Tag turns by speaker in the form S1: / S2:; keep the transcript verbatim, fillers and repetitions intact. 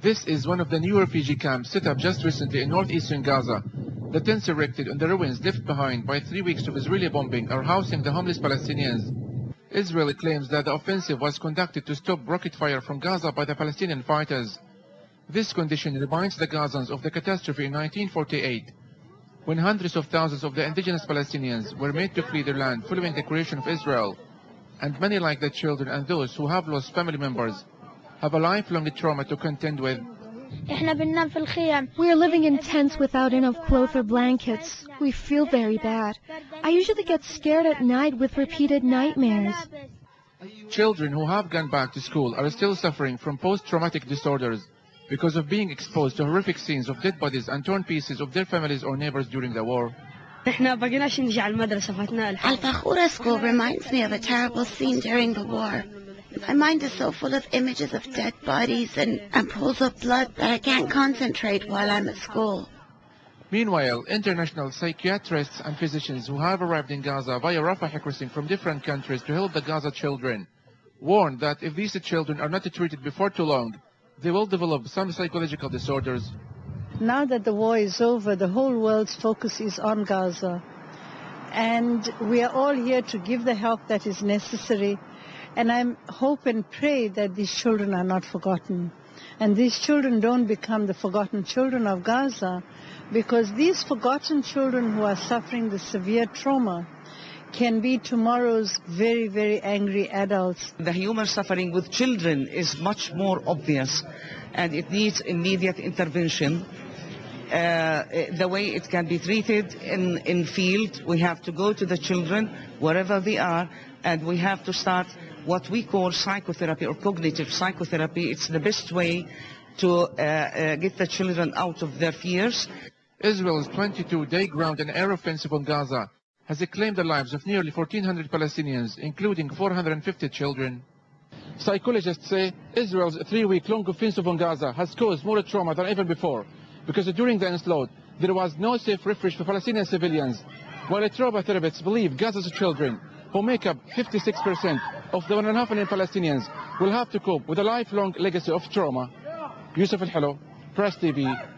S1: This is one of the new refugee camps set up just recently in northeastern Gaza. The tents erected on the ruins left behind by three weeks of Israeli bombing are housing the homeless Palestinians. Israel claims that the offensive was conducted to stop rocket fire from Gaza by the Palestinian fighters. This condition reminds the Gazans of the catastrophe in nineteen forty-eight, when hundreds of thousands of the indigenous Palestinians were made to flee their land following the creation of Israel. And many, like the children and those who have lost family members, have a lifelong trauma to contend with.
S2: We are living in tents without enough clothes or blankets. We feel very bad. I usually get scared at night with repeated nightmares.
S1: Children who have gone back to school are still suffering from post-traumatic disorders because of being exposed to horrific scenes of dead bodies and torn pieces of their families or neighbors during the war.
S3: Al-Fakhura school reminds me of a terrible scene during the war. My mind is so full of images of dead bodies and, and pools of blood that I can't concentrate while I'm at school.
S1: Meanwhile, international psychiatrists and physicians who have arrived in Gaza via Rafah crossing from different countries to help the Gaza children warn that if these children are not treated before too long, they will develop some psychological disorders.
S4: Now that the war is over, the whole world's focus is on Gaza. And we are all here to give the help that is necessary. And I hope and pray that these children are not forgotten. And these children don't become the forgotten children of Gaza, because these forgotten children who are suffering the severe trauma can be tomorrow's very, very angry adults.
S5: The human suffering with children is much more obvious, and it needs immediate intervention. Uh, the way it can be treated in, in field, we have to go to the children wherever they are, and we have to start what we call psychotherapy or cognitive psychotherapy. It's the best way to uh, uh, get the children out of their fears.
S1: Israel's twenty-two day ground and air offensive on Gaza has claimed the lives of nearly fourteen hundred Palestinians, including four hundred fifty children. Psychologists say Israel's three-week-long offensive on Gaza has caused more trauma than ever before, because during the onslaught, there was no safe refuge for Palestinian civilians, while trauma therapists believe Gaza's children, who make up fifty-six percent of the one and a half million Palestinians, will have to cope with a lifelong legacy of trauma. Yusuf Al-Halo, Press T V.